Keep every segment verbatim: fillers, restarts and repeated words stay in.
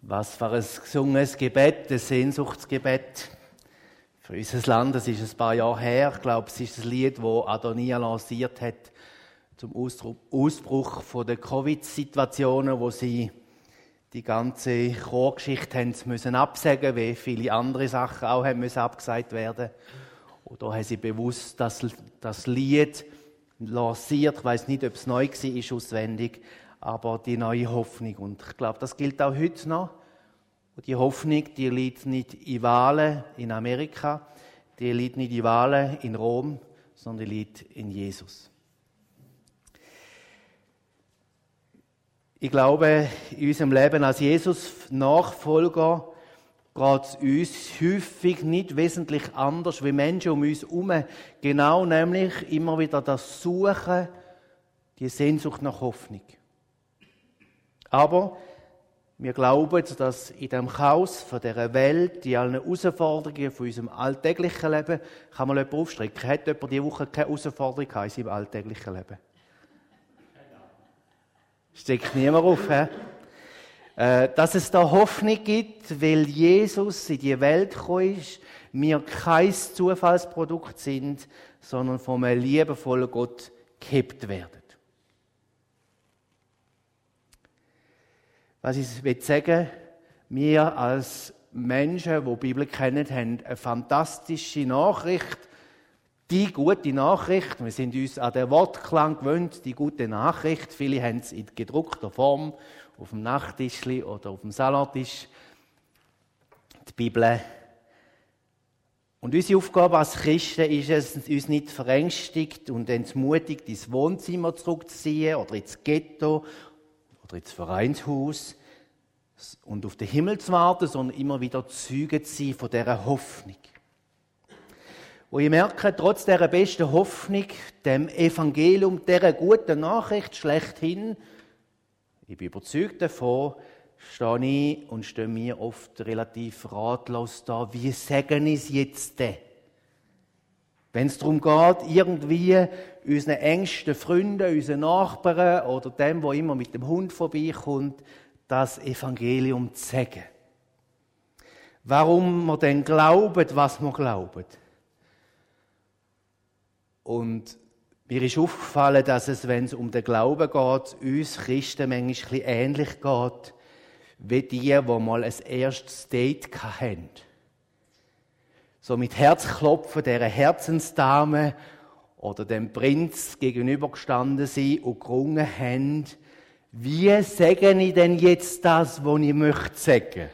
Was für ein gesungenes Gebet, ein Sehnsuchtsgebet für unser Land. Das ist ein paar Jahre her. Ich glaube, es ist das Lied, das Adonia lanciert hat zum Ausbruch von der Covid-Situationen, wo sie die ganze Chorgeschichte haben müssen absagen, wie viele andere Sachen auch haben müssen abgesagt werden. Und da haben sie bewusst das, das Lied lanciert. Ich weiss nicht, ob es neu war, ist auswendig, aber die neue Hoffnung. Und ich glaube, das gilt auch heute noch. Und die Hoffnung, die liegt nicht in Wahlen in Amerika, die liegt nicht in Wahlen in Rom, sondern die liegt in Jesus. Ich glaube, in unserem Leben als Jesus-Nachfolger geht es uns häufig nicht wesentlich anders wie Menschen um uns herum. Genau nämlich immer wieder das Suchen, die Sehnsucht nach Hoffnung. Aber wir glauben, dass in dem Chaos von dieser Welt, in allen Herausforderungen von unserem alltäglichen Leben, kann man jemand aufstrecken. Hat jemand diese Woche keine Herausforderung in seinem alltäglichen Leben? Steckt niemand auf, he? Äh, dass es da Hoffnung gibt, weil Jesus in die Welt gekommen ist, wir kein Zufallsprodukt sind, sondern von einem liebevollen Gott gehabt werden. Was ich will sagen, wir als Menschen, die die Bibel kennen, haben eine fantastische Nachricht. Die gute Nachricht, wir sind uns an den Wortklang gewöhnt, die gute Nachricht. Viele haben es in gedruckter Form, auf dem Nachttischli oder auf dem Salattisch. Die Bibel. Und unsere Aufgabe als Christen ist es, uns nicht verängstigt und entmutigt, ins Wohnzimmer zurückzuziehen oder ins Ghetto oder ins Vereinshaus und auf den Himmel zu warten, sondern immer wieder Zeuge zu sein von dieser Hoffnung. Und ich merke, trotz dieser besten Hoffnung, dem Evangelium, dieser guten Nachricht schlechthin, ich bin überzeugt davon, stehe ich und stehe mir oft relativ ratlos da. Wie sagen ich es jetzt denn? Wenn es darum geht, irgendwie unseren engsten Freunden, unseren Nachbarn oder dem, der immer mit dem Hund vorbeikommt, das Evangelium zu sagen. Warum wir denn glauben, was wir glauben. Und mir ist aufgefallen, dass es, wenn es um den Glauben geht, uns Christen manchmal ein bisschen ähnlich geht, wie die, die mal ein erstes Date hatten. So mit Herzklopfen dieser Herzensdame oder dem Prinz gegenübergestanden sind und gerungen haben, wie sage ich denn jetzt das, was ich möchte sagen?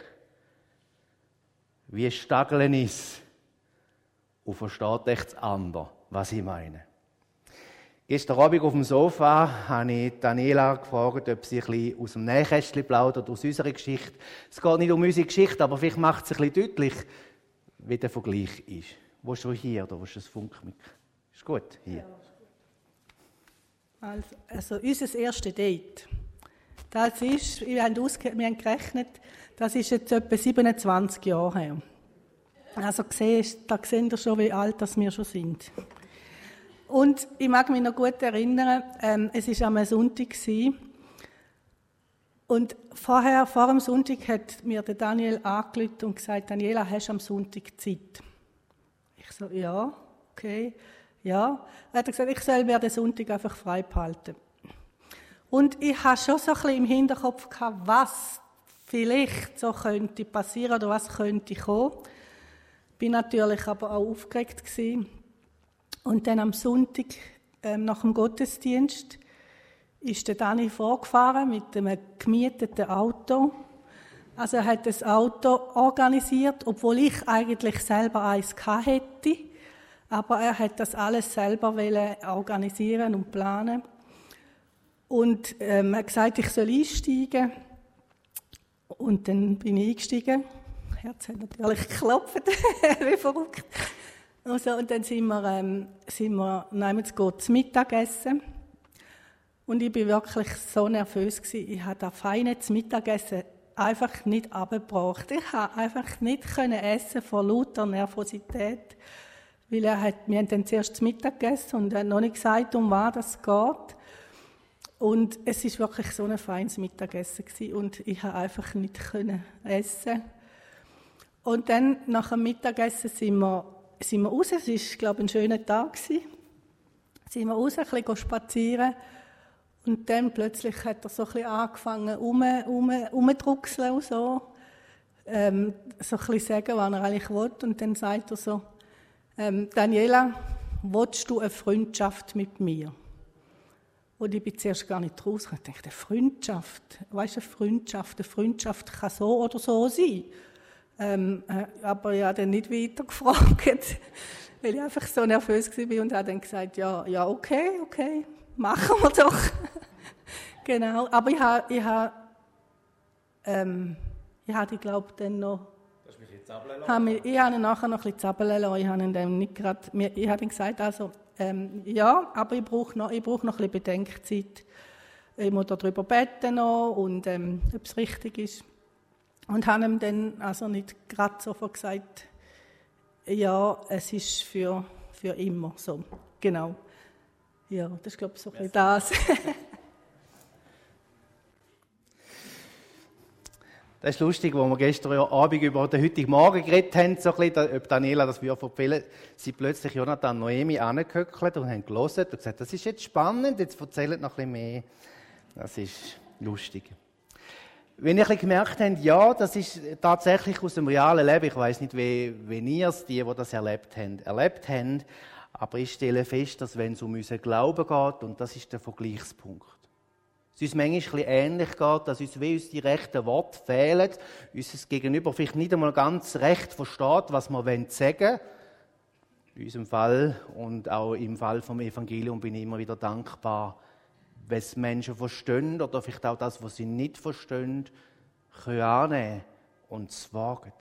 Wie stageln ist und versteht echt das andere, was ich meine. Gestern Abend auf dem Sofa habe ich Daniela gefragt, ob sie ein bisschen aus dem Nähkästchen plaudert, aus unserer Geschichte. Es geht nicht um unsere Geschichte, aber vielleicht macht es ein bisschen deutlich, wie der Vergleich ist. Wo ist du hier oder wo ist das Funkmic? Ist gut? Hier. Also, also unser erstes Date. Das ist, wir haben, ausge- wir haben gerechnet, das ist jetzt etwa siebenundzwanzig Jahre her. Also da seht ihr schon, wie alt das wir schon sind. Und ich mag mich noch gut erinnern, ähm, es war am Sonntag gewesen. Und vorher, vor dem Sonntag hat mir der Daniel angerufen und gesagt, Daniela, hast du am Sonntag Zeit? Ich so, ja, okay, ja. Er hat gesagt, ich soll mir den Sonntag einfach frei behalten. Und ich hatte schon so ein bisschen im Hinterkopf gehabt, was vielleicht so könnte passieren oder was könnte kommen. Ich war natürlich aber auch aufgeregt gewesen. Und dann am Sonntag, ähm, nach dem Gottesdienst, ist der Dani vorgefahren mit einem gemieteten Auto. Also er hat das Auto organisiert, obwohl ich eigentlich selber eins gehabt hätte. Aber er hat das alles selber organisieren und planen. Und ähm, er hat gesagt, ich soll einsteigen. Und dann bin ich eingestiegen. Das Herz hat natürlich geklopft, wie verrückt. Also, und dann sind wir, ähm, sind wir nehmen zu Gott zum Mittagessen. Und ich war wirklich so nervös gewesen. Ich habe das feine Mittagessen einfach nicht abgebracht. Ich konnte einfach nicht essen vor lauter Nervosität. Weil er hat, wir haben dann zuerst zu Mittag gegessen und er hat noch nicht gesagt, um was es geht. Und es ist wirklich so ein feines Mittagessen gewesen. Und ich konnte einfach nicht können essen. Und dann, nach dem Mittagessen, sind wir, sind wir raus. Es war, glaube ich, ein schöner Tag gewesen. Sind wir raus, ein bisschen spazieren. Und dann plötzlich hat er so ein bisschen angefangen, um, um, umzudruckseln und so. Ähm, so ein bisschen sagen, was er eigentlich will. Und dann sagt er so, ähm, Daniela, willst du eine Freundschaft mit mir? Und ich bin zuerst gar nicht raus. Ich dachte, eine Freundschaft? Weißt du, eine Freundschaft? Eine Freundschaft kann so oder so sein. Ähm, äh, aber ich habe dann nicht weiter gefragt, weil ich einfach so nervös war und habe dann gesagt, ja, ja, okay, okay, machen wir doch. Genau, aber ich habe, ich habe, ähm, ich habe, ich glaube, dann noch, das mich jetzt zappeln habe mich, ich habe ihn nachher noch ein bisschen zappeln lassen. Ich habe ihn dann nicht gerade, ich habe ihm gesagt, also, ähm, ja, aber ich brauche noch, ich brauche noch ein bisschen Bedenkzeit. Ich muss darüber beten noch und ähm, ob es richtig ist. Und habe ihm dann also nicht gerade sofort gesagt, ja, es ist für, für immer so. Genau. Ja, das ist, glaube ich, so ein bisschen das. Das ist lustig, wo wir gestern Abend über den heutigen Morgen geredet haben, so ein bisschen, ob Daniela das würde erzählen, sind plötzlich Jonathan und Noemi angehöckelt und haben gelesen und gesagt, das ist jetzt spannend, jetzt erzählt noch ein bisschen mehr. Das ist lustig. Wenn ihr gemerkt habt, ja, das ist tatsächlich aus dem realen Leben, ich weiss nicht, wie, wie ihr es, die, die das erlebt haben, erlebt haben, aber ich stelle fest, dass wenn es um unseren Glauben geht, und das ist der Vergleichspunkt, es uns manchmal ein bisschen ähnlich geht, dass uns wie uns die rechten Worte fehlen, unser Gegenüber vielleicht nicht einmal ganz recht versteht, was wir sagen wollen. In unserem Fall und auch im Fall vom Evangelium bin ich immer wieder dankbar, wenn es Menschen verstehen oder vielleicht auch das, was sie nicht verstehen, können annehmen und es wagen.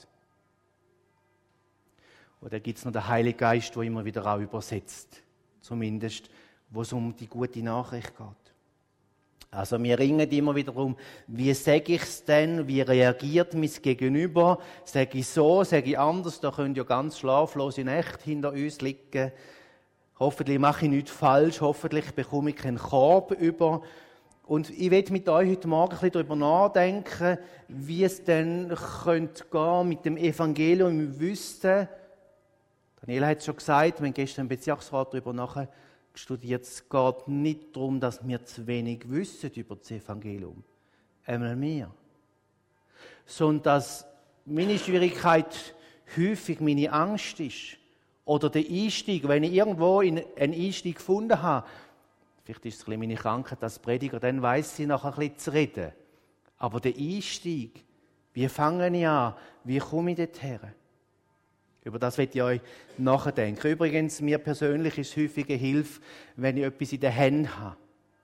Und dann gibt es noch den Heiligen Geist, der immer wieder auch übersetzt. Zumindest, wo es um die gute Nachricht geht. Also wir ringen immer wieder darum, wie sage ich es denn, wie reagiert mein Gegenüber, sage ich so, sage ich anders, da können ja ganz schlaflose Nächte hinter uns liegen. Hoffentlich mache ich nichts falsch, hoffentlich bekomme ich keinen Korb über. Und ich will mit euch heute Morgen ein bisschen darüber nachdenken, wie es denn könnte gehen mit dem Evangelium im Wissen. Daniela hat es schon gesagt, wir haben gestern im Bezirksrat darüber nachgestudiert, es geht nicht darum, dass wir zu wenig wissen über das Evangelium. Einmal mehr. Sondern dass meine Schwierigkeit häufig meine Angst ist. Oder der Einstieg, wenn ich irgendwo einen Einstieg gefunden habe, vielleicht ist es ein bisschen meine Krankheit als Prediger, dann weiss ich noch ein bisschen zu reden. Aber der Einstieg, wie fange ich an, wie komme ich dorthin? Über das möchte ich euch nachdenken. Übrigens, mir persönlich ist es häufig eine Hilfe, wenn ich etwas in den Händen habe.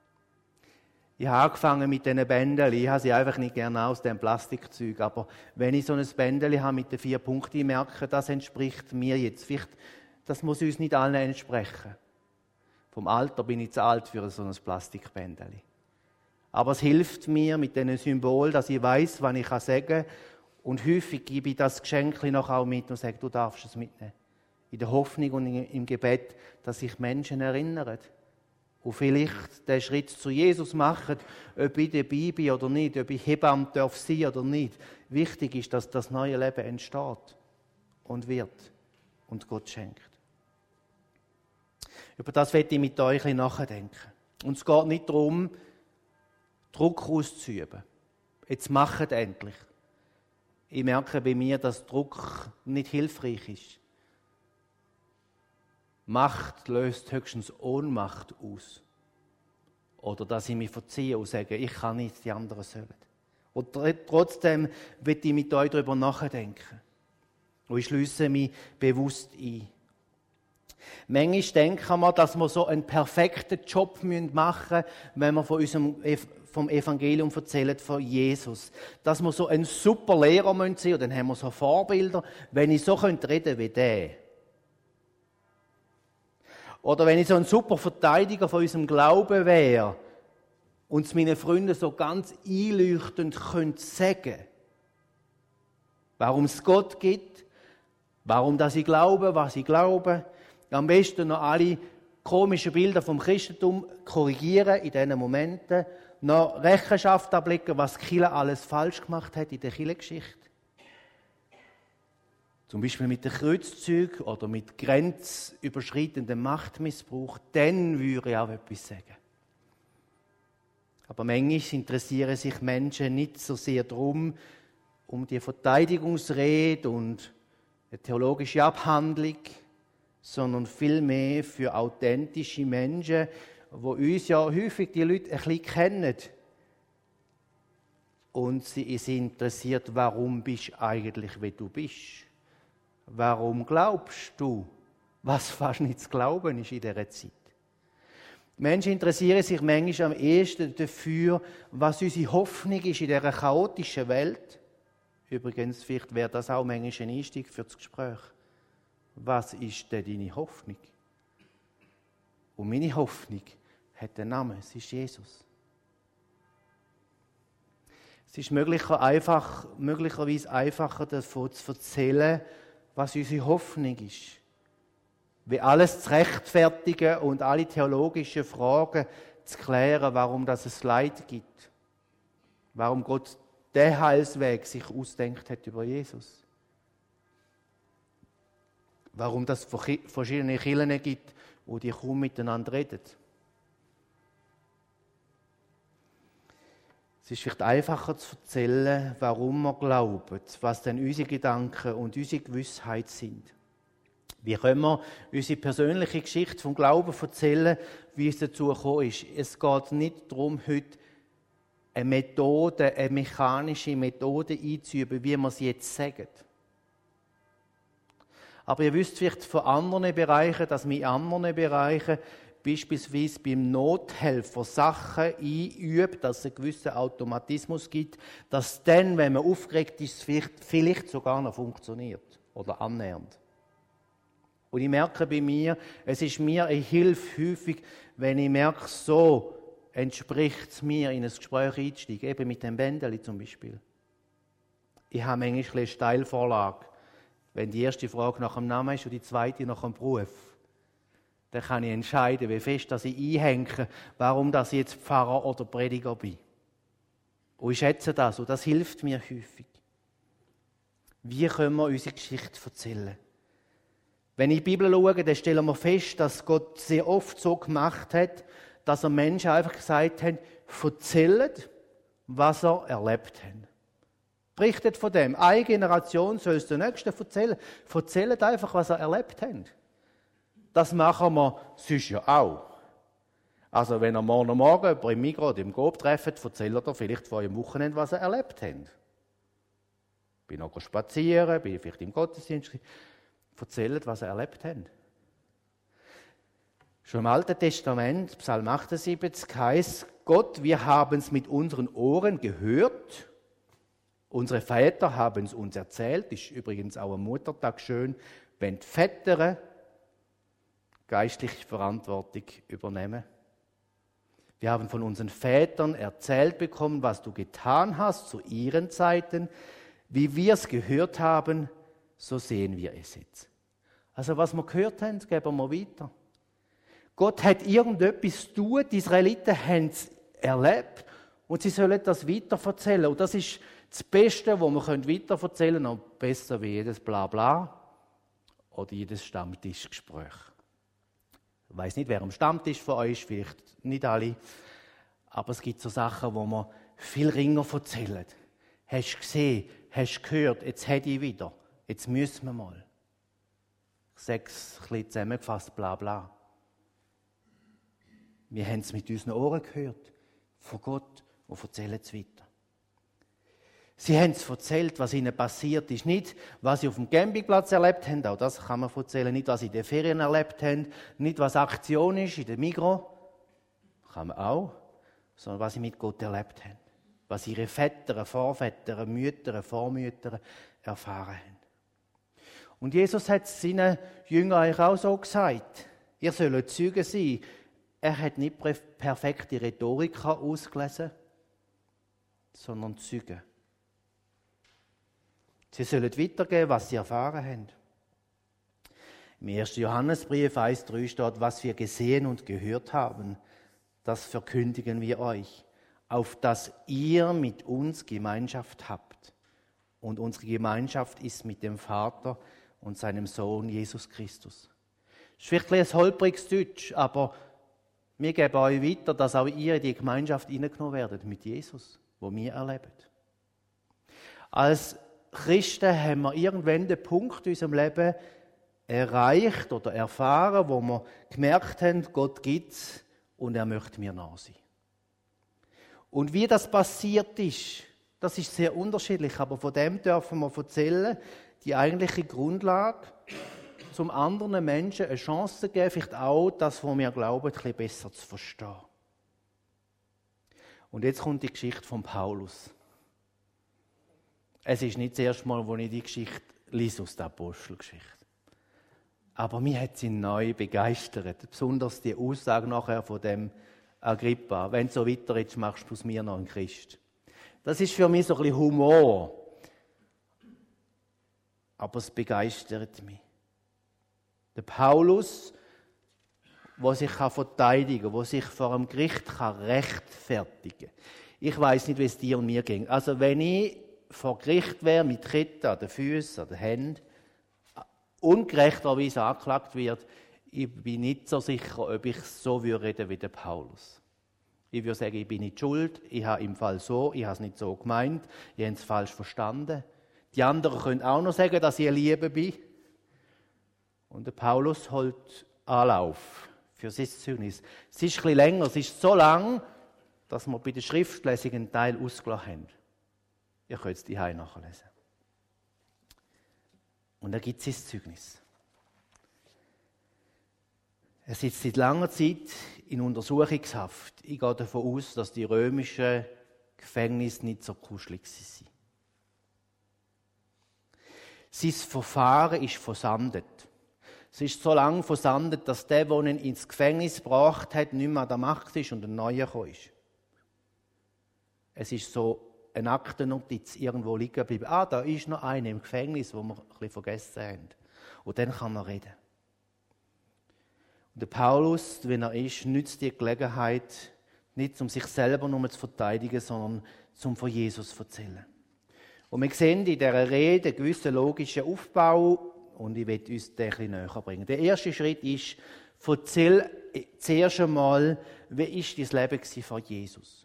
Ich habe angefangen mit diesen Bändeln. Ich habe sie einfach nicht gerne aus dem Plastikzeug. Aber wenn ich so ein Bändel habe mit den vier Punkten, ich merke, das entspricht mir jetzt. Vielleicht, das muss uns nicht allen entsprechen. Vom Alter bin ich zu alt für so ein Plastikbändel. Aber es hilft mir mit diesen Symbolen, dass ich weiß, was ich sagen kann. Und häufig gebe ich das Geschenk noch auch mit und sage, du darfst es mitnehmen. In der Hoffnung und im Gebet, dass sich Menschen erinnern. Und vielleicht den Schritt zu Jesus machen, ob ich dabei bin oder nicht, ob ich Hebamme darf sein oder nicht. Wichtig ist, dass das neue Leben entsteht und wird und Gott schenkt. Über das werde ich mit euch nachdenken. Und es geht nicht darum, Druck auszuüben. Jetzt macht endlich. Ich merke bei mir, dass Druck nicht hilfreich ist. Macht löst höchstens Ohnmacht aus. Oder dass ich mich verziehe und sage, ich kann nicht, die anderen sollen. Und trotzdem will ich mit euch darüber nachdenken. Und ich schliesse mich bewusst ein. Manchmal denken wir, dass wir so einen perfekten Job machen müssen, wenn wir von unserem, vom Evangelium erzählen, von Jesus. Dass wir so ein super Lehrer sein müssen, und dann haben wir so Vorbilder, wenn ich so reden könnte wie der. Oder wenn ich so ein super Verteidiger von unserem Glauben wäre und es meinen Freunden so ganz einleuchtend könnte sagen, warum es Gott gibt, warum dass ich glaube, was ich glaube, am besten noch alle komische Bilder vom Christentum korrigieren in diesen Momenten, noch Rechenschaft ablegen, was die Kirche alles falsch gemacht hat in der Kirchengeschichte. Zum Beispiel mit den Kreuzzügen oder mit grenzüberschreitendem Machtmissbrauch, dann würde ich auch etwas sagen. Aber manchmal interessieren sich Menschen nicht so sehr darum, um die Verteidigungsrede und eine theologische Abhandlung, sondern vielmehr für authentische Menschen, die uns ja häufig die Leute ein bisschen kennen. Und sie ist interessiert, warum bist du eigentlich, wie du bist. Warum glaubst du, was fast nicht zu glauben ist in dieser Zeit? Menschen interessieren sich manchmal am ehesten dafür, was unsere Hoffnung ist in dieser chaotischen Welt. Übrigens, vielleicht wäre das auch manchmal ein Einstieg für das Gespräch. Was ist denn deine Hoffnung? Und meine Hoffnung hat einen Namen, es ist Jesus. Es ist möglicher, einfach, möglicherweise einfacher, davon zu erzählen, was unsere Hoffnung ist. Wie alles zu rechtfertigen und alle theologischen Fragen zu klären, warum das es Leid gibt. Warum Gott den Heilsweg sich ausdenkt hat über Jesus. Warum es verschiedene Kirchen gibt, wo die kaum miteinander reden. Es ist vielleicht einfacher zu erzählen, warum wir glauben, was denn unsere Gedanken und unsere Gewissheit sind. Wie können wir unsere persönliche Geschichte vom Glauben erzählen, wie es dazu gekommen ist. Es geht nicht darum, heute eine Methode, eine mechanische Methode einzuüben, wie wir es jetzt sagen. Aber ihr wisst vielleicht von anderen Bereichen, dass wir in anderen Bereichen beispielsweise beim Nothelfer Sachen einübt, dass es einen gewissen Automatismus gibt, dass dann, wenn man aufgeregt ist, vielleicht, vielleicht sogar noch funktioniert oder annähernd. Und ich merke bei mir, es ist mir eine Hilfe häufig, wenn ich merke, so entspricht es mir, in ein Gespräch einzusteigen, eben mit dem Bändeli zum Beispiel. Ich habe manchmal eine Steilvorlage, wenn die erste Frage nach dem Namen ist und die zweite nach dem Beruf. Dann kann ich entscheiden, wie fest dass ich einhänge, warum dass ich jetzt Pfarrer oder Prediger bin. Und ich schätze das und das hilft mir häufig. Wie können wir unsere Geschichte erzählen? Wenn ich in die Bibel schaue, dann stellen wir fest, dass Gott sehr oft so gemacht hat, dass er Menschen einfach gesagt hat, erzählt, was er erlebt hat. Berichtet von dem. Eine Generation soll es der Nächsten erzählen. Erzählt einfach, was er erlebt hat. Das machen wir sonst ja auch. Also wenn ihr morgen Morgen jemanden im Migros oder im Coop trefft, erzählt er vielleicht vor eurem Wochenende, was er erlebt hat. Bin noch spazieren, bin vielleicht im Gottesdienst. Erzählt, was er erlebt hat. Schon im Alten Testament, Psalm achtundsiebzig, heißt Gott, wir haben es mit unseren Ohren gehört. Unsere Väter haben es uns erzählt. Ist übrigens auch am Muttertag schön, wenn die Väter geistliche Verantwortung übernehmen. Wir haben von unseren Vätern erzählt bekommen, was du getan hast zu ihren Zeiten. Wie wir es gehört haben, so sehen wir es jetzt. Also was wir gehört haben, geben wir weiter. Gott hat irgendetwas getan, die Israeliten haben es erlebt und sie sollen das weiterverzählen. Und das ist das Beste, was wir weiterverzählen können, noch besser wie jedes Blabla oder jedes Stammtischgespräch. Ich weiss nicht, wer am Stammtisch von euch ist, vielleicht nicht alle, aber es gibt so Sachen, wo man viel ringer erzählen. Hast du gesehen, hast du gehört, jetzt hätte ich wieder, jetzt müssen wir mal. Ich sage es ein bisschen zusammengefasst, bla bla. Wir haben es mit unseren Ohren gehört, von Gott, und erzählen es weiter. Sie haben es erzählt, was ihnen passiert ist. Nicht, was sie auf dem Campingplatz erlebt haben, auch das kann man erzählen. Nicht, was sie in den Ferien erlebt haben. Nicht, was Aktion ist in den Migros. Kann man auch. Sondern was sie mit Gott erlebt haben. Was ihre Väter, Vorväter, Mütter, Vormütter erfahren haben. Und Jesus hat seinen Jüngern eigentlich auch so gesagt. Ihr sollt Zeugen sein. Er hat nicht perfekte Rhetorik ausgelesen, sondern Zeugen. Sie sollen weitergeben, was sie erfahren haben. Im ersten Johannesbrief eins drei steht, was wir gesehen und gehört haben, das verkündigen wir euch, auf dass ihr mit uns Gemeinschaft habt. Und unsere Gemeinschaft ist mit dem Vater und seinem Sohn Jesus Christus. Das ist vielleicht ein holpriges Deutsch, aber wir geben euch weiter, dass auch ihr in die Gemeinschaft hineingenommen werdet mit Jesus, wo wir erleben. Als Christen haben wir irgendwann den Punkt in unserem Leben erreicht oder erfahren, wo wir gemerkt haben, Gott gibt es und er möchte mir nah sein. Und wie das passiert ist, das ist sehr unterschiedlich, aber von dem dürfen wir erzählen, die eigentliche Grundlage, zum anderen Menschen eine Chance zu geben, vielleicht auch das, was wir glauben, ein bisschen besser zu verstehen. Und jetzt kommt die Geschichte von Paulus. Es ist nicht das erste Mal, wo ich die Geschichte lese aus der Apostelgeschichte. Aber mich hat sie neu begeistert, besonders die Aussage nachher von dem Agrippa. Wenn du so weiterredest, machst du aus mir noch einen Christ. Das ist für mich so ein bisschen Humor. Aber es begeistert mich. Der Paulus, der sich verteidigen kann, der sich vor einem Gericht rechtfertigen kann. Ich weiss nicht, wie es dir und mir ging. Also wenn ich vor Gericht wäre, mit Ketten an den Füßen, an den Händen, ungerechterweise angeklagt wird, ich bin nicht so sicher, ob ich so reden würde wie der Paulus. Ich würde sagen, ich bin nicht schuld, ich habe im Fall so, ich habe es nicht so gemeint, ich habe es falsch verstanden. Die anderen können auch noch sagen, dass ich eine Liebe bin. Und der Paulus holt Anlauf für sein Zeugnis. Es ist ein bisschen länger, es ist so lang, dass wir bei der Schriftlesung einen Teil ausgelassen haben. Ihr könnt es daheim nachlesen. Und er gibt sein Zeugnis. Er sitzt seit langer Zeit in Untersuchungshaft. Ich gehe davon aus, dass die römischen Gefängnisse nicht so kuschelig waren. Sein Verfahren ist versandet. Es ist so lange versandet, dass der, der ihn ins Gefängnis gebracht hat, nicht mehr an der Macht ist und ein neuer gekommen ist. Es ist so eine Aktennotiz irgendwo liegen geblieben. Ah, da ist noch einer im Gefängnis, wo wir ein bisschen vergessen haben. Und dann kann man reden. Und der Paulus, wenn er ist, nützt die Gelegenheit, nicht um sich selber nur zu verteidigen, sondern um von Jesus zu erzählen. Und wir sehen in dieser Rede einen gewissen logischen Aufbau und ich will uns den ein bisschen näher bringen. Der erste Schritt ist, erzähl zuerst einmal, wie war dein Leben vor Jesus?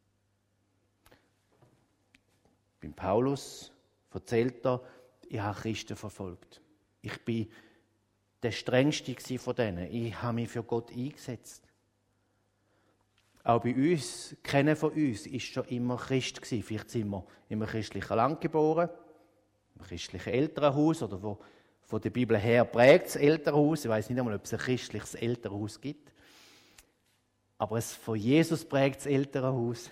Beim Paulus erzählt er, ich habe Christen verfolgt. Ich bin der strengste von denen. Ich habe mich für Gott eingesetzt. Auch bei uns, keiner von uns war schon immer Christ gewesen. Vielleicht sind wir in einem christlichen Land geboren, im christlichen Elternhaus oder wo von der Bibel her prägt das Elternhaus. Ich weiß nicht einmal, ob es ein christliches Elternhaus gibt. Aber es von Jesus prägt das Elternhaus.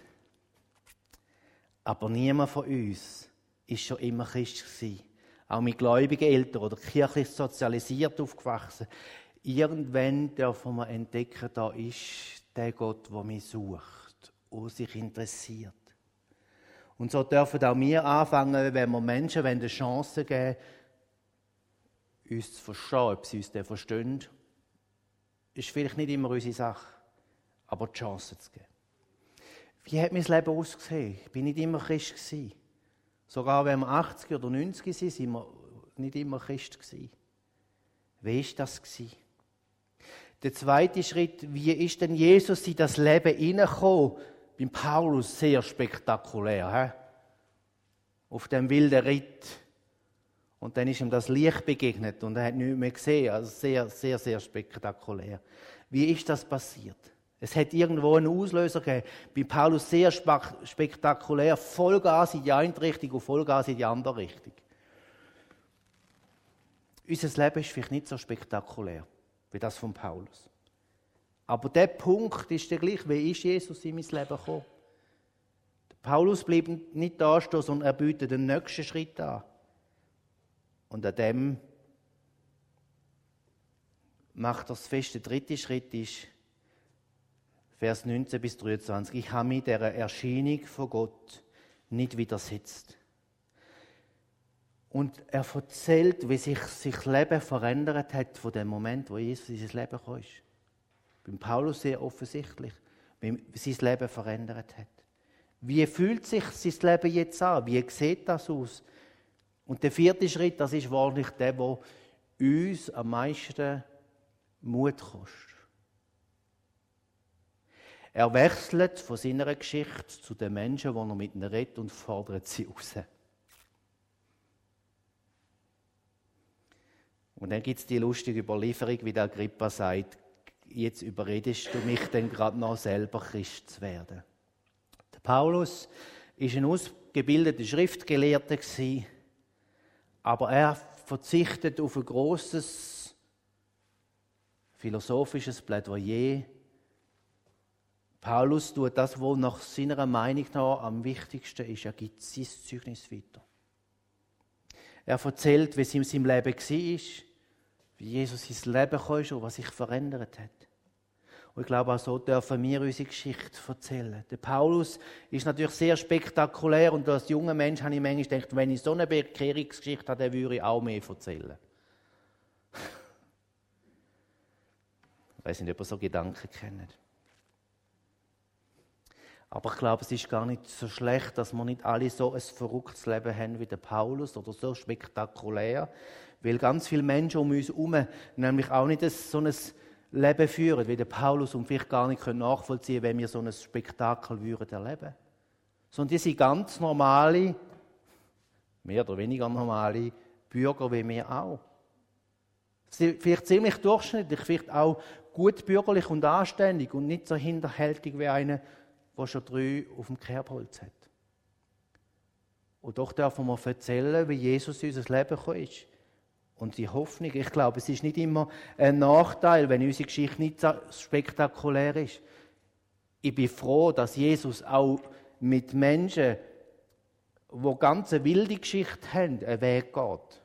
Aber niemand von uns war schon immer Christ gewesen. Auch mit gläubigen Eltern oder kirchlich sozialisiert aufgewachsen. Irgendwann dürfen wir entdecken, da ist der Gott, der mich sucht und sich interessiert. Und so dürfen auch wir anfangen, wenn wir Menschen eine Chance geben, uns zu verstehen, ob sie uns dann verstehen. Ist vielleicht nicht immer unsere Sache, aber die Chance zu geben. Wie hat mein Leben ausgesehen? Ich war nicht immer Christ gewesen. Sogar wenn wir achtzig oder neunzig waren, sind wir nicht immer Christ gewesen. Wie war das gewesen? Der zweite Schritt, wie ist denn Jesus in das Leben hineingekommen? Beim Paulus sehr spektakulär. He? Auf dem wilden Ritt. Und dann ist ihm das Licht begegnet und er hat nichts mehr gesehen. Also sehr, sehr, sehr spektakulär. Wie ist das passiert? Es hat irgendwo einen Auslöser gegeben. Bei Paulus sehr spektakulär. Vollgas in die eine Richtung und Vollgas in die andere Richtung. Unser Leben ist vielleicht nicht so spektakulär wie das von Paulus. Aber der Punkt ist der gleiche. Wie ist Jesus in mein Leben gekommen? Der Paulus bleibt nicht da stehen, sondern er bietet den nächsten Schritt an. Und an dem macht er das fest. Der dritte Schritt ist, Vers neunzehn bis dreiundzwanzig. Ich habe mich dieser Erscheinung von Gott nicht widersetzt. Und er erzählt, wie sich sein Leben verändert hat von dem Moment, wo Jesus in sein Leben kam. Beim Paulus sehr offensichtlich, wie sein Leben verändert hat. Wie fühlt sich sein Leben jetzt an? Wie sieht das aus? Und der vierte Schritt, das ist wahrlich der, der uns am meisten Mut kostet. Er wechselt von seiner Geschichte zu den Menschen, die er mit ihnen redet, und fordert sie raus. Und dann gibt es die lustige Überlieferung, wie der Agrippa sagt, jetzt überredest du mich denn gerade noch selber Christ zu werden. Der Paulus war ein ausgebildeter Schriftgelehrter, aber er verzichtet auf ein grosses philosophisches Plädoyer. Paulus tut das, was nach seiner Meinung nach am wichtigsten ist. Er gibt sein Zeugnis weiter. Er erzählt, wie es in seinem Leben war, wie Jesus ins Leben kam und was sich verändert hat. Und ich glaube, auch so dürfen wir unsere Geschichte erzählen. Der Paulus ist natürlich sehr spektakulär und als junger Mensch habe ich manchmal gedacht, wenn ich so eine Bekehrungsgeschichte habe, dann würde ich auch mehr erzählen. Ich weiß nicht, ob ihr so Gedanken kennt. Aber ich glaube, es ist gar nicht so schlecht, dass wir nicht alle so ein verrücktes Leben haben wie der Paulus oder so spektakulär, weil ganz viele Menschen um uns herum nämlich auch nicht so ein Leben führen wie der Paulus und vielleicht gar nicht nachvollziehen können, wenn wir so ein Spektakel würden erleben. Sondern die sind ganz normale, mehr oder weniger normale Bürger wie wir auch. Sie sind vielleicht ziemlich durchschnittlich, vielleicht auch gut bürgerlich und anständig und nicht so hinterhältig wie einer, der schon drei auf dem Kerbholz hat. Und doch dürfen wir erzählen, wie Jesus in unser Leben gekommen ist. Und die Hoffnung, ich glaube, es ist nicht immer ein Nachteil, wenn unsere Geschichte nicht so spektakulär ist. Ich bin froh, dass Jesus auch mit Menschen, die ganz eine wilde Geschichte haben, einen Weg geht.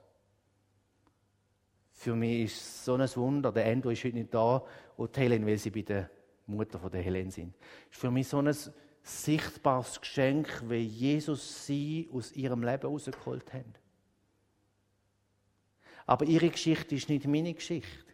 Für mich ist es so ein Wunder, der Andrew ist heute nicht da und die Helen, weil sie bei der Mutter von der Helen sind. Es ist für mich so ein sichtbares Geschenk, wie Jesus sie aus ihrem Leben rausgeholt hat. Aber ihre Geschichte ist nicht meine Geschichte.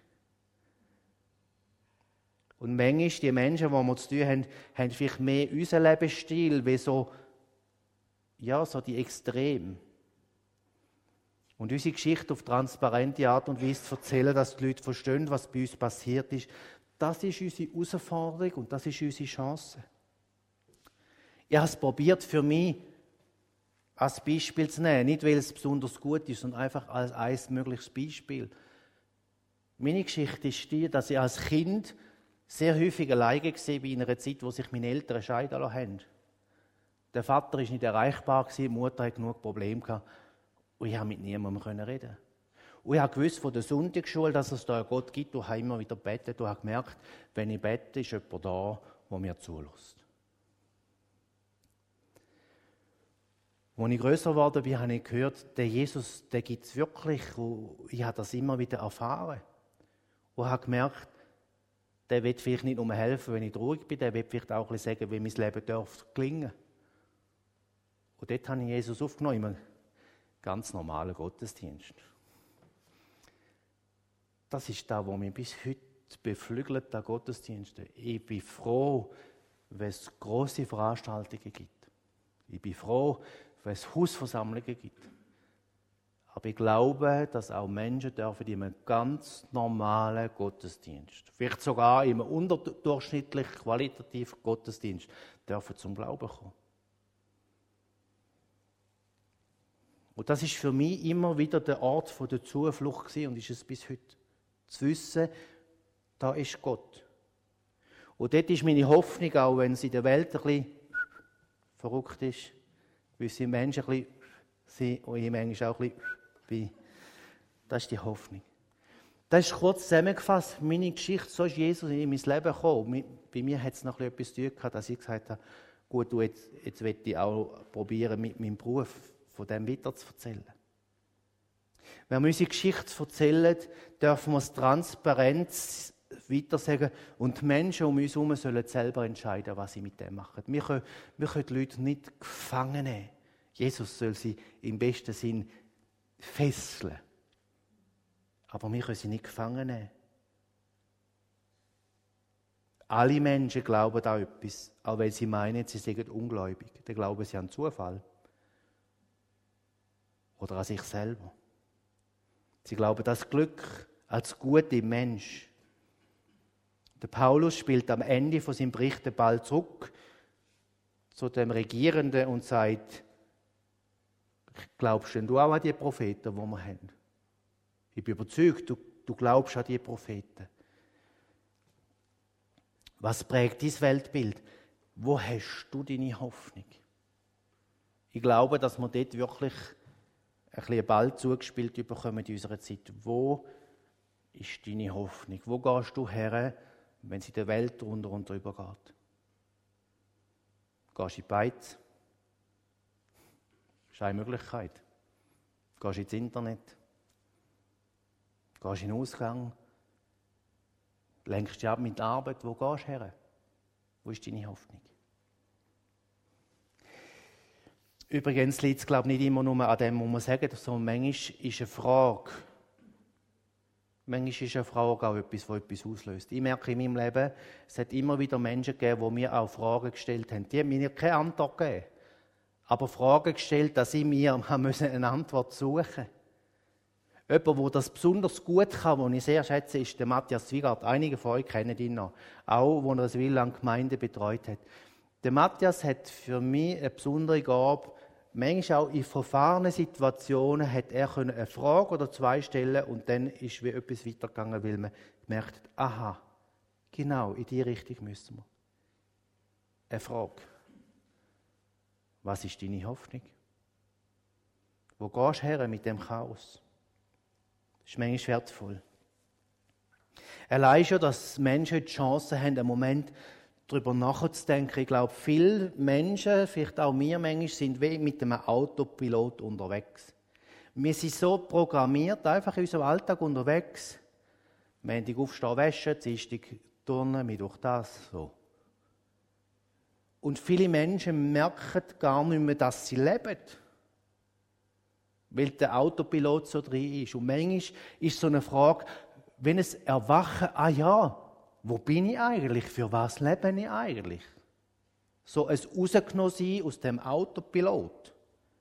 Und manchmal, die Menschen, die wir zu tun haben, haben vielleicht mehr unseren Lebensstil, wie so, ja, so die Extreme. Und unsere Geschichte auf transparente Art und Weise zu erzählen, dass die Leute verstehen, was bei uns passiert ist, das ist unsere Herausforderung und das ist unsere Chance. Ich habe es probiert, für mich als Beispiel zu nehmen. Nicht, weil es besonders gut ist, sondern einfach als ein mögliches Beispiel. Meine Geschichte ist die, dass ich als Kind sehr häufig alleine war in einer Zeit, wo sich meine Eltern scheiden lassen haben. Der Vater war nicht erreichbar, die Mutter hatte genug Probleme gehabt und ich konnte mit niemandem reden. Und ich habe gewusst von der Sonntagsschule, dass es da einen Gott gibt, und habe immer wieder gebetet und habe gemerkt, wenn ich bete, ist jemand da, der mir zulässt. Als ich grösser geworden bin, habe ich gehört, der Jesus, den gibt es wirklich. Und ich habe das immer wieder erfahren. Und habe gemerkt, der will vielleicht nicht nur helfen, wenn ich traurig bin, der will vielleicht auch ein bisschen sagen, wie mein Leben darf gelingen. Und dort habe ich Jesus aufgenommen, in einem ganz normalen Gottesdienst. Das ist das, was mich bis heute beflügelt, der Gottesdienste. Ich bin froh, wenn es grosse Veranstaltungen gibt. Ich bin froh, wenn es Hausversammlungen gibt. Aber ich glaube, dass auch Menschen dürfen in einem ganz normalen Gottesdienst, vielleicht sogar in einem unterdurchschnittlich qualitativen Gottesdienst, dürfen zum Glauben kommen. Und das ist für mich immer wieder der Ort der Zuflucht gewesen und ist es bis heute. Zu wissen, da ist Gott. Und dort ist meine Hoffnung, auch wenn es in der Welt ein bisschen verrückt ist, gewisse Menschen ein bisschen sind und ich manchmal auch ein bisschen bin. Das ist die Hoffnung. Das ist kurz zusammengefasst meine Geschichte. So ist Jesus in mein Leben gekommen. Bei mir hat es noch etwas zu tun gehabt, dass ich gesagt habe, gut, du, jetzt, jetzt will ich auch probieren, mit meinem Beruf von dem weiter zu erzählen. Wenn wir unsere Geschichte erzählen, dürfen wir es transparent weiter sagen und die Menschen um uns herum sollen selber entscheiden, was sie mit dem machen. Wir können, wir können die Leute nicht gefangen nehmen. Jesus soll sie im besten Sinn fesseln. Aber wir können sie nicht gefangen nehmen. Alle Menschen glauben an etwas, auch wenn sie meinen, sie seien ungläubig. Dann glauben sie an Zufall. Oder an sich selber. Sie glauben das Glück als gute Mensch. Der Paulus spielt am Ende von seinem Bericht den Ball zurück zu dem Regierenden und sagt, glaubst denn du auch an die Propheten, die wir haben? Ich bin überzeugt, du, du glaubst an die Propheten. Was prägt dein Weltbild? Wo hast du deine Hoffnung? Ich glaube, dass wir dort wirklich ein bisschen Ball zugespielt bekommen in unserer Zeit. Wo ist deine Hoffnung? Wo gehst du her, wenn es in der Welt drunter und drüber geht? Gehst du in die Beiz? Das ist eine Möglichkeit. Gehst du ins Internet? Gehst du in den Ausgang? Lenkst du ab mit der Arbeit? Wo gehst du her? Wo ist deine Hoffnung? Übrigens liegt es, glaube ich, nicht immer nur an dem, was man sagt, sondern manchmal ist eine Frage. Manchmal ist eine Frage auch etwas, das etwas auslöst. Ich merke in meinem Leben, es hat immer wieder Menschen gegeben, die mir auch Fragen gestellt haben. Die haben mir keine Antwort gegeben, aber Fragen gestellt, dass ich mir eine Antwort suchen musste. Jemand, der das besonders gut kann, den ich sehr schätze, ist der Matthias Zwigart. Einige von euch kennen ihn noch. Auch, wo er eine Weile lang Gemeinde betreut hat. Der Matthias hat für mich eine besondere Gabe. Manchmal auch in verfahrenen Situationen hat er eine Frage oder zwei stellen und dann ist wie etwas weitergegangen, weil man merkt, aha, genau, in die Richtung müssen wir. Eine Frage. Was ist deine Hoffnung? Wo gehst du her mit dem Chaos? Das ist manchmal wertvoll. Allein schon, dass Menschen die Chance haben, einen Moment darüber nachzudenken. Ich glaube, viele Menschen, vielleicht auch wir manchmal, sind wie mit einem Autopilot unterwegs. Wir sind so programmiert, einfach in unserem Alltag unterwegs. Montag aufstehen, waschen, Dienstag turnen, Mittwoch das, so. Und viele Menschen merken gar nicht mehr, dass sie leben. Weil der Autopilot so drin ist. Und manchmal ist so eine Frage, wenn es Erwachen, ah ja, wo bin ich eigentlich? Für was lebe ich eigentlich? So ein Rausgenommen sein aus dem Autopilot.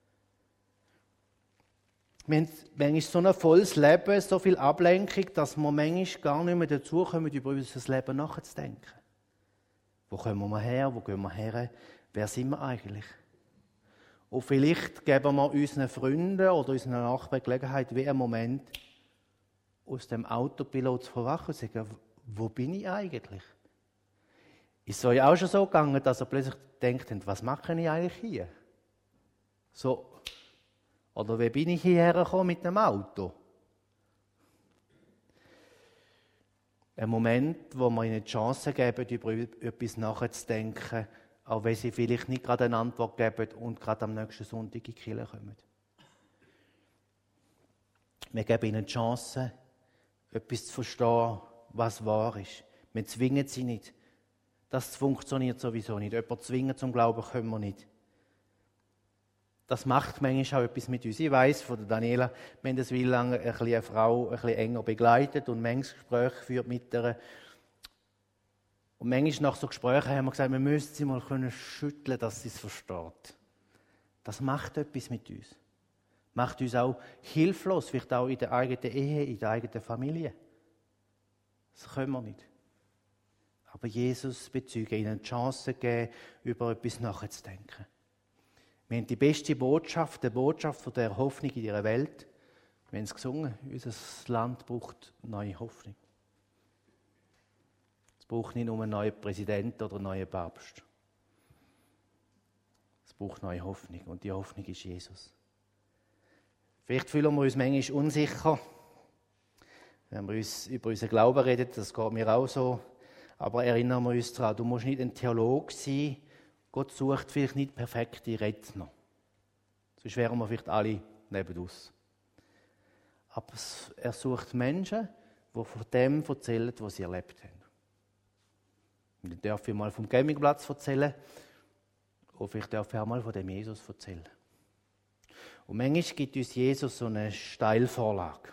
Wir haben manchmal so ein volles Leben, so viel Ablenkung, dass wir manchmal gar nicht mehr dazukommen, über unser Leben nachzudenken. Wo kommen wir her? Wo gehen wir her? Wer sind wir eigentlich? Und vielleicht geben wir unseren Freunden oder unseren Nachbarn Gelegenheit, wie einen Moment aus dem Autopilot zu verwachen und zu sagen, wo bin ich eigentlich? Ist es euch auch schon so gegangen, dass ihr plötzlich denkt, was mache ich eigentlich hier? So, oder wie bin ich hierher gekommen mit dem Auto? Ein Moment, wo wir ihnen die Chance geben, über etwas nachzudenken, auch wenn sie vielleicht nicht gerade eine Antwort geben und gerade am nächsten Sonntag in die Kirche kommen. Wir geben ihnen die Chance, etwas zu verstehen, was wahr ist. Wir zwingen sie nicht. Das funktioniert sowieso nicht. Jemanden zwingen zum Glauben können wir nicht. Das macht manchmal auch etwas mit uns. Ich weiss von der Daniela, wir haben das Weile lang ein bisschen eine Frau ein bisschen enger begleitet und manches Gespräch geführt mit ihr. Und manchmal nach so Gesprächen haben wir gesagt, wir müssen sie mal schütteln können, dass sie es versteht. Das macht etwas mit uns. Macht uns auch hilflos, vielleicht auch in der eigenen Ehe, in der eigenen Familie. Das können wir nicht. Aber Jesus bezeugt ihnen die Chance geben, über etwas nachzudenken. Wir haben die beste Botschaft, die Botschaft von der Hoffnung in ihrer Welt. Wir haben es gesungen, unser Land braucht neue Hoffnung. Es braucht nicht nur einen neuen Präsidenten oder einen neuen Papst. Es braucht neue Hoffnung und die Hoffnung ist Jesus. Vielleicht fühlen wir uns manchmal unsicher, wenn wir uns über unseren Glauben reden, das geht mir auch so. Aber erinnern wir uns daran, du musst nicht ein Theologe sein, Gott sucht vielleicht nicht perfekte Redner. Sonst wären wir vielleicht alle neben uns. Aber er sucht Menschen, die von dem erzählen, was sie erlebt haben. Und dann darf ich mal vom Campingplatz erzählen, oder vielleicht darf ich auch mal von dem Jesus erzählen. Und manchmal gibt uns Jesus so eine Steilvorlage.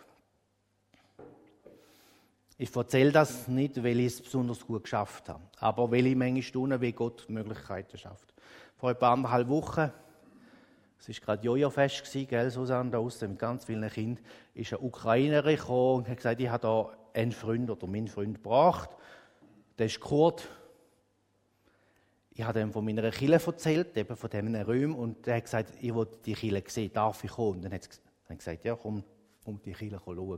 Ich erzähle das nicht, weil ich es besonders gut geschafft habe, aber weil ich manchmal staune, wie Gott Möglichkeiten schafft. Vor etwa anderthalb Wochen, es war gerade Jojo-Fest, gell, Susanne, da draussen mit ganz vielen Kindern, ist eine Ukrainerin gekommen und hat gesagt, ich habe da einen Freund oder meinen Freund gebracht, der ist Kurt. Ich habe ihm von meiner Kirche erzählt, eben von diesen Räumen, und er hat gesagt, ich will die Kirche sehen, darf ich kommen? Und dann hat er gesagt, ja, komm, um die Kirche schauen.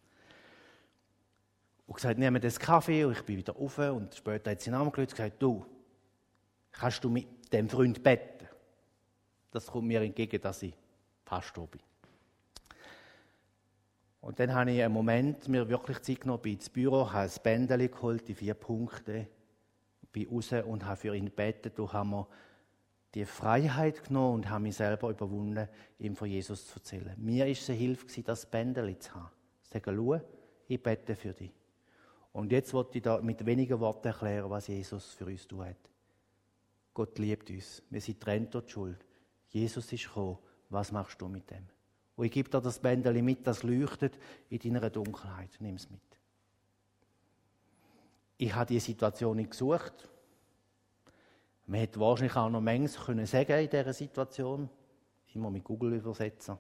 Und gesagt, nehmen wir das Kaffee, und ich bin wieder rauf, und später hat sie Namen gelöst und gesagt, du, kannst du mit dem Freund beten? Das kommt mir entgegen, dass ich Pastor bin. Und dann habe ich einen Moment mir wirklich Zeit genommen, bin ins Büro, habe ein Bändchen geholt, die vier Punkte, bin raus und habe für ihn gebetet. Da haben wir die Freiheit genommen und habe mich selber überwunden, ihm von Jesus zu erzählen. Mir war es eine Hilfe, das Bändchen zu haben. Sagen, schau, ich bete für dich. Und jetzt wollte ich da mit wenigen Worten erklären, was Jesus für uns tut. Gott liebt uns. Wir sind getrennt durch die Schuld. Jesus ist gekommen. Was machst du mit dem? Und ich gebe dir das Bändchen mit, das leuchtet in deiner Dunkelheit. Nimm es mit. Ich habe diese Situation nicht gesucht. Man hätte wahrscheinlich auch noch manches können sagen in dieser Situation. Immer mit Google übersetzen.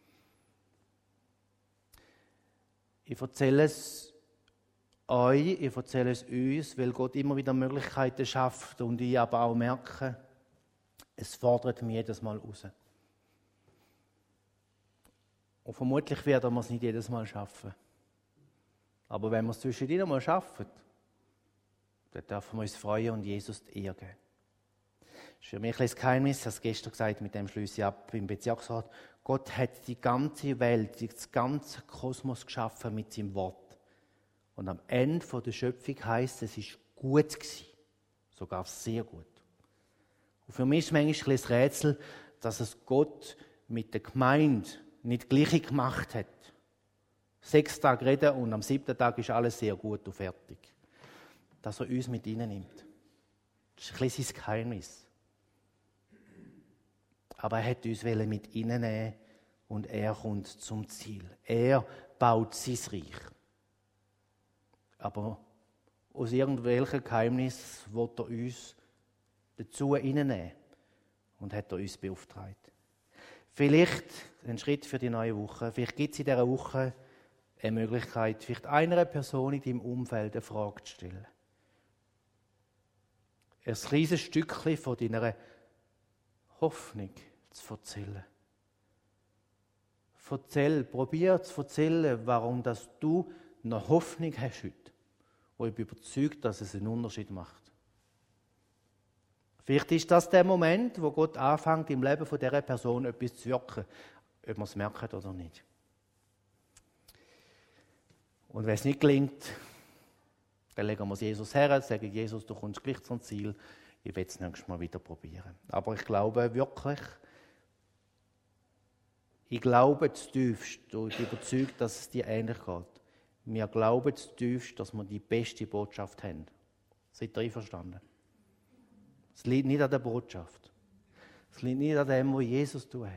Ich erzähle es euch, ich erzähle es uns, weil Gott immer wieder Möglichkeiten schafft und ich aber auch merke, es fordert mich jedes Mal raus. Und vermutlich werden wir es nicht jedes Mal schaffen. Aber wenn wir es zwischendrin mal schaffen, dann dürfen wir uns freuen und Jesus die Ehre geben. Das ist für mich ein Geheimnis, das gestern gesagt, mit dem Schluss ab im Bezirksrat. Gott hat die ganze Welt, das ganze Kosmos geschaffen mit seinem Wort. Und am Ende der Schöpfung heisst es, es war gut gewesen. Sogar sehr gut. Und für mich ist es manchmal ein Rätsel, dass es Gott mit der Gemeinde nicht gleich gemacht hat. Sechs Tage reden und am siebten Tag ist alles sehr gut und fertig. Dass er uns mit ihnen nimmt. Das ist ein bisschen sein Geheimnis. Aber er hat uns mit ihnen nehmen und er kommt zum Ziel. Er baut sein Reich. Aber aus irgendwelchem Geheimnis will er uns dazu hineinnehmen und hat er uns beauftragt. Vielleicht ein Schritt für die neue Woche. Vielleicht gibt es in dieser Woche eine Möglichkeit, vielleicht einer Person in deinem Umfeld eine Frage zu stellen. Ein kleines Stückchen von deiner Hoffnung zu erzählen. Erzähl, probier zu erzählen, warum dass du noch Hoffnung hast heute. Und ich bin überzeugt, dass es einen Unterschied macht. Vielleicht ist das der Moment, wo Gott anfängt, im Leben von dieser Person etwas zu wirken, ob man es merkt oder nicht. Und wenn es nicht gelingt, dann legen wir es Jesus her, sagen, Jesus, du kommst gleich zum Ziel, ich will es nächstes Mal wieder probieren. Aber ich glaube wirklich, ich glaube zutiefst, und ich bin überzeugt, dass es dir ähnlich geht. Wir glauben zutiefst, dass wir die beste Botschaft haben. Seid ihr einverstanden? Es liegt nicht an der Botschaft. Es liegt nicht an dem, was Jesus tut.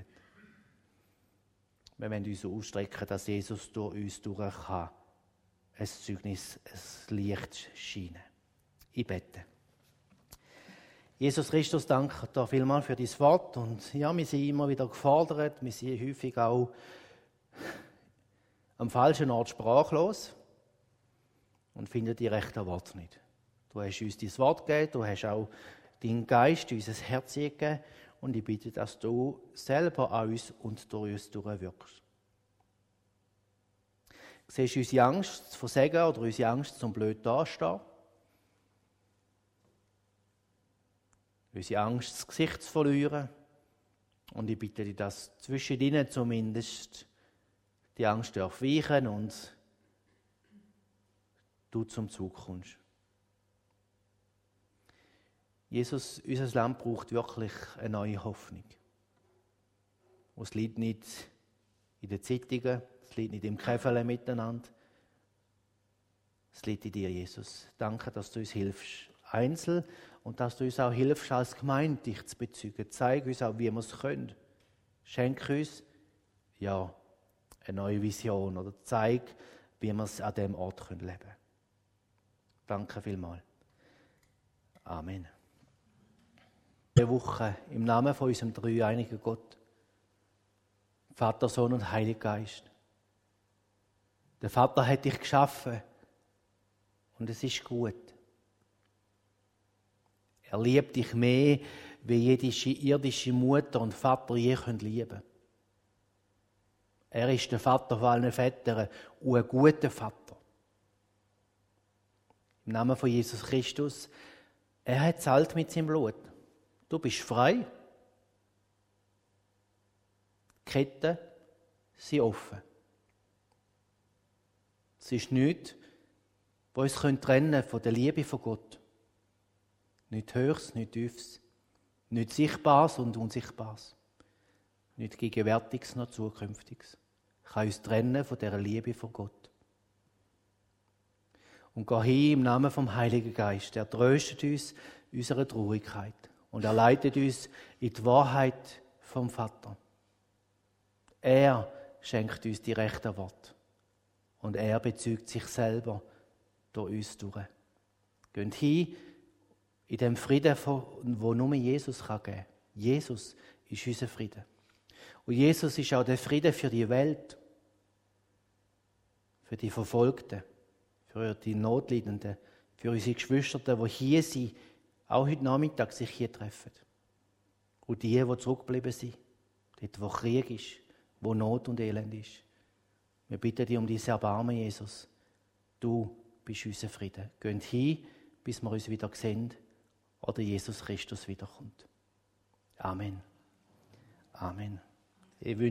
Wir wollen uns ausstrecken, dass Jesus durch uns durch kann. Ein Zeugnis, ein Licht scheinen. Ich bete. Jesus Christus, danke dir vielmals für dein Wort. Und ja, wir sind immer wieder gefordert. Wir sind häufig auch am falschen Ort sprachlos und finden die rechten Worte nicht. Du hast uns dein Wort gegeben, du hast auch deinen Geist, unser Herz gegeben. Und ich bitte, dass du selber an uns und durch uns durchwirkst. Siehst du unsere Angst zu versagen oder unsere Angst zum blöd dastehen? Unsere Angst, das Gesicht zu verlieren? Und ich bitte dich, dass zwischen ihnen zumindest die Angst darf weichen und du zum Zug kommst. Jesus, unser Land braucht wirklich eine neue Hoffnung. Und es liegt nicht in den Zeitungen, es liegt nicht im Käferle miteinander. Es liegt in dir, Jesus. Danke, dass du uns hilfst, einzeln, und dass du uns auch hilfst, als Gemeinde dich zu bezeugen. Zeig uns auch, wie wir es können. Schenk uns ja, eine neue Vision oder zeig, wie wir es an diesem Ort leben können. Danke vielmals. Amen. Diese Woche im Namen von unserem dreieinigen Gott, Vater, Sohn und Heiliger Geist. Der Vater hat dich geschaffen und es ist gut. Er liebt dich mehr, wie jede irdische Mutter und Vater je lieben können. Er ist der Vater von allen Vätern und ein guter Vater. Im Namen von Jesus Christus, er hat zahlt mit seinem Blut. Du bist frei. Die Ketten sind offen. Es ist nichts, was uns trennen von der Liebe von Gott. Nicht Höchst, nicht Tiefes, nicht Sichtbares und Unsichtbares, nicht Gegenwärtiges noch Zukünftiges. Kann uns trennen von dieser Liebe von Gott. Und geh hin im Namen vom Heiligen Geist. Er tröstet uns unsere Traurigkeit und er leitet uns in die Wahrheit vom Vater. Er schenkt uns die rechten Worte und er bezeugt sich selber durch uns durch. Geht hin in dem Frieden, wo nur Jesus kann geben kann. Jesus ist unser Frieden. Und Jesus ist auch der Frieden für die Welt, für die Verfolgten, für die Notleidenden, für unsere Geschwister, die hier sind, auch heute Nachmittag sich hier treffen. Und die, die zurückgeblieben sind, dort, wo Krieg ist, wo Not und Elend ist. Wir bitten dich um diese Erbarmen, Jesus. Du bist unser Frieden. Geht hin, bis wir uns wieder sehen oder Jesus Christus wiederkommt. Amen. Amen. Ich wünsche